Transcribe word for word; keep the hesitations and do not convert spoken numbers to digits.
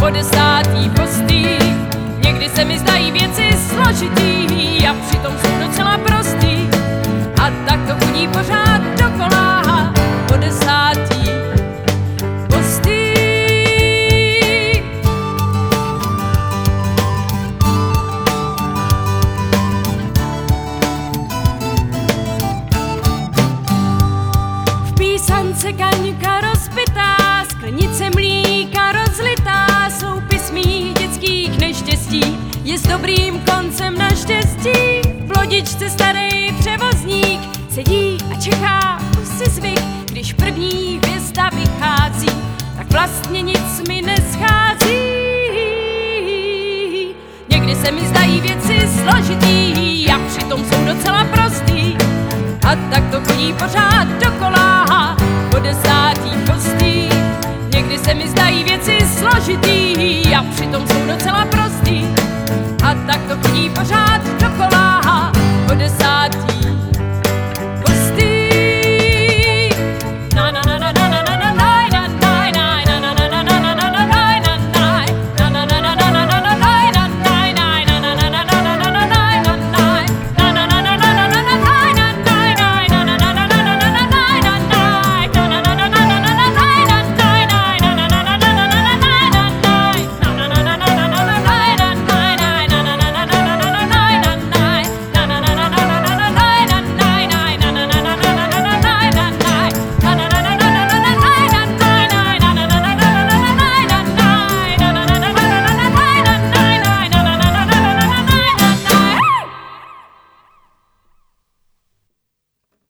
po desátý postý. Někdy se mi zdají věci složitý a přitom jsou docela prostý. A tak to chodí pořád dokola po desátý postý. V písance kaňka rozbitá, sklenice mlíka rozlitá, soupis mých dětských neštěstí je s dobrým koncem naštěstí. V lodičce starý převozník sedí a čeká, už si zvyk, když první hvězda vychází, tak vlastně nic mi neschází. Někdy se mi zdají věci složitý a přitom jsou docela prostý. A tak to chodí pořád dokola po desátý postý. Někdy se mi zdají věci složitý a přitom jsou docela prostý. A tak to chodí pořád dokola.